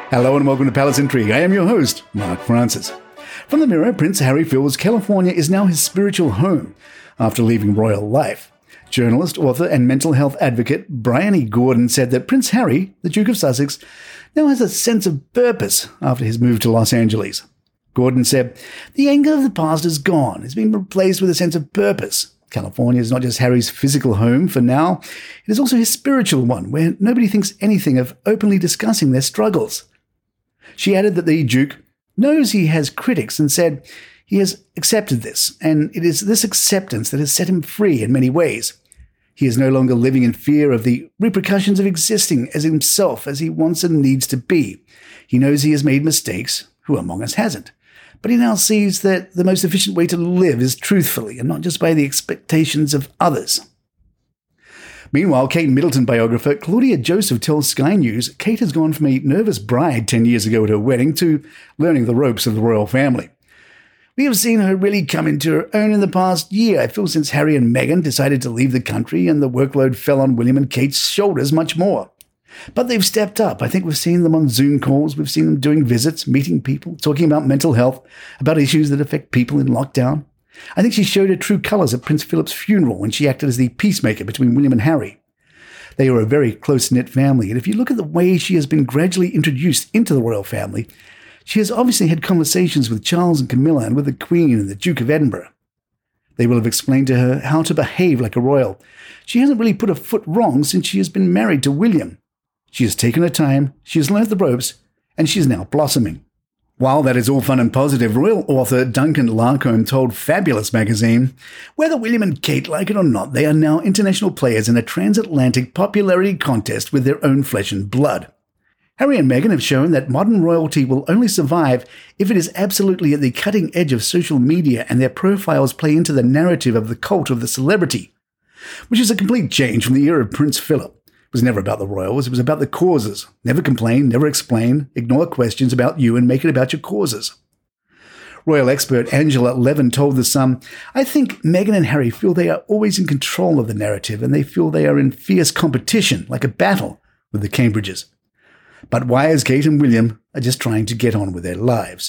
Hello and welcome to Palace Intrigue. I am your host, Mark Francis. From the Mirror, Prince Harry feels California is now his spiritual home after leaving royal life. Journalist, author, and mental health advocate Brian E. Gordon said that Prince Harry, the Duke of Sussex, now has a sense of purpose after his move to Los Angeles. Gordon said, "The anger of the past is gone. It's been replaced with a sense of purpose. California is not just Harry's physical home for now, it is also his spiritual one, where nobody thinks anything of openly discussing their struggles." She added that the Duke knows he has critics and said he has accepted this, and it is this acceptance that has set him free in many ways. He is no longer living in fear of the repercussions of existing as himself as he wants and needs to be. He knows he has made mistakes, who among us hasn't? But he now sees that the most efficient way to live is truthfully and not just by the expectations of others. Meanwhile, Kate Middleton biographer Claudia Joseph tells Sky News Kate has gone from a nervous bride 10 years ago at her wedding to learning the ropes of the royal family. "We have seen her really come into her own in the past year, I feel, since Harry and Meghan decided to leave the country and the workload fell on William and Kate's shoulders much more. But they've stepped up. I think we've seen them on Zoom calls, we've seen them doing visits, meeting people, talking about mental health, about issues that affect people in lockdown. I think she showed her true colours at Prince Philip's funeral when she acted as the peacemaker between William and Harry. They are a very close-knit family, and if you look at the way she has been gradually introduced into the royal family, she has obviously had conversations with Charles and Camilla and with the Queen and the Duke of Edinburgh. They will have explained to her how to behave like a royal. She hasn't really put a foot wrong since she has been married to William. She has taken her time, she has learnt the ropes, and she is now blossoming." While that is all fun and positive, royal author Duncan Larcombe told Fabulous magazine, "Whether William and Kate like it or not, they are now international players in a transatlantic popularity contest with their own flesh and blood. Harry and Meghan have shown that modern royalty will only survive if it is absolutely at the cutting edge of social media and their profiles play into the narrative of the cult of the celebrity, which is a complete change from the era of Prince Philip. It was never about the royals, it was about the causes. Never complain, never explain, ignore questions about you and make it about your causes." Royal expert Angela Levin told The Sun, "I think Meghan and Harry feel they are always in control of the narrative and they feel they are in fierce competition, like a battle, with the Cambridges. But Wires, Kate and William are just trying to get on with their lives."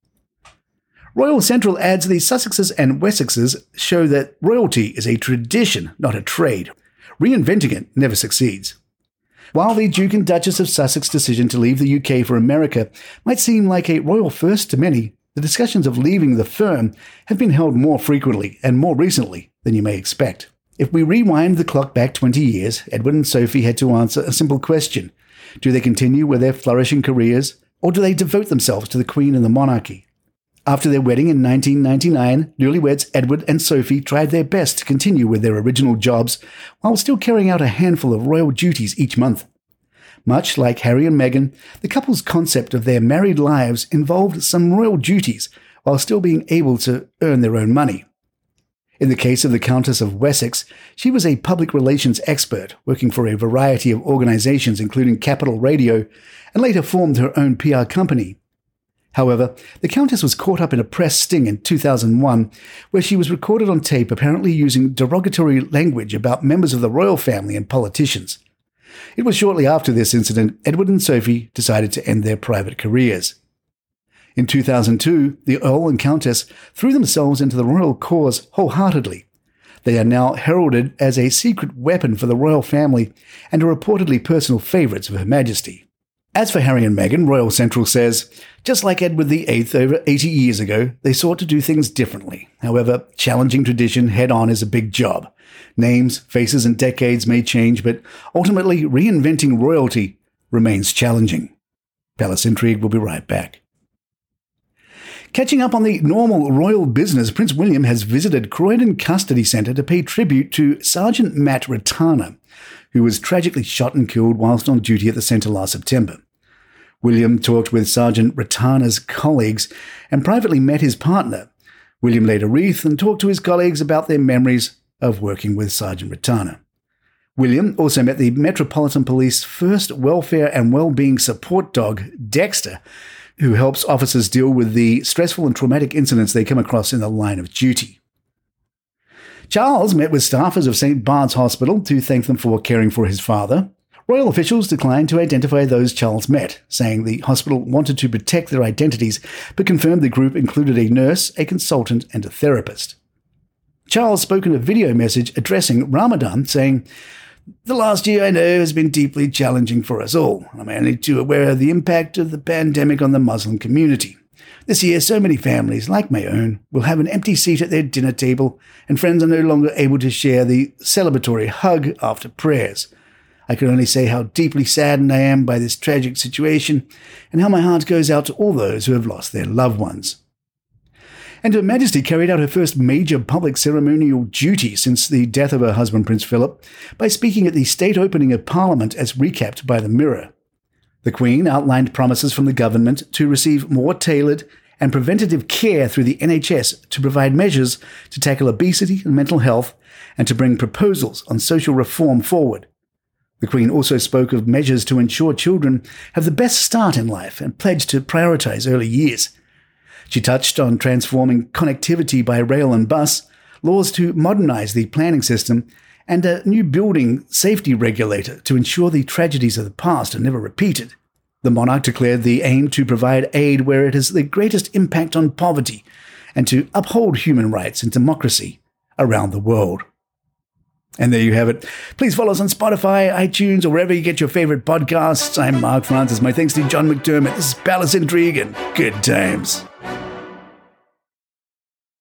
Royal Central adds the Sussexes and Wessexes show that royalty is a tradition, not a trade. Reinventing it never succeeds. While the Duke and Duchess of Sussex decision to leave the UK for America might seem like a royal first to many, the discussions of leaving the firm have been held more frequently and more recently than you may expect. If we rewind the clock back 20 years, Edward and Sophie had to answer a simple question. Do they continue with their flourishing careers, or do they devote themselves to the Queen and the monarchy? After their wedding in 1999, newlyweds Edward and Sophie tried their best to continue with their original jobs while still carrying out a handful of royal duties each month. Much like Harry and Meghan, the couple's concept of their married lives involved some royal duties while still being able to earn their own money. In the case of the Countess of Wessex, she was a public relations expert working for a variety of organizations including Capital Radio, and later formed her own PR company. However, the Countess was caught up in a press sting in 2001, where she was recorded on tape apparently using derogatory language about members of the royal family and politicians. It was shortly after this incident Edward and Sophie decided to end their private careers. In 2002, the Earl and Countess threw themselves into the royal cause wholeheartedly. They are now heralded as a secret weapon for the royal family and are reportedly personal favourites of Her Majesty. As for Harry and Meghan, Royal Central says, just like Edward VIII over 80 years ago, they sought to do things differently. However, challenging tradition head-on is a big job. Names, faces, and decades may change, but ultimately reinventing royalty remains challenging. Palace Intrigue will be right back. Catching up on the normal royal business, Prince William has visited Croydon Custody Centre to pay tribute to Sergeant Matt Ratana, who was tragically shot and killed whilst on duty at the centre last September. William talked with Sergeant Ratana's colleagues and privately met his partner. William laid a wreath and talked to his colleagues about their memories of working with Sergeant Ratana. William also met the Metropolitan Police first welfare and well-being support dog, Dexter, who helps officers deal with the stressful and traumatic incidents they come across in the line of duty. Charles met with staffers of St. Bart's Hospital to thank them for caring for his father. Royal officials declined to identify those Charles met, saying the hospital wanted to protect their identities, but confirmed the group included a nurse, a consultant, and a therapist. Charles spoke in a video message addressing Ramadan, saying, "The last year, I know, has been deeply challenging for us all. I'm only too aware of the impact of the pandemic on the Muslim community. This year, so many families, like my own, will have an empty seat at their dinner table, and friends are no longer able to share the celebratory hug after prayers. I can only say how deeply saddened I am by this tragic situation, and how my heart goes out to all those who have lost their loved ones." And Her Majesty carried out her first major public ceremonial duty since the death of her husband Prince Philip by speaking at the state opening of Parliament as recapped by the Mirror. The Queen outlined promises from the government to receive more tailored and preventative care through the NHS, to provide measures to tackle obesity and mental health, and to bring proposals on social reform forward. The Queen also spoke of measures to ensure children have the best start in life and pledged to prioritise early years. She touched on transforming connectivity by rail and bus, laws to modernise the planning system, and a new building safety regulator to ensure the tragedies of the past are never repeated. The monarch declared the aim to provide aid where it has the greatest impact on poverty, and to uphold human rights and democracy around the world. And there you have it. Please follow us on Spotify, iTunes, or wherever you get your favourite podcasts. I'm Mark Francis. My thanks to John McDermott. This is Palace Intrigue, and good times.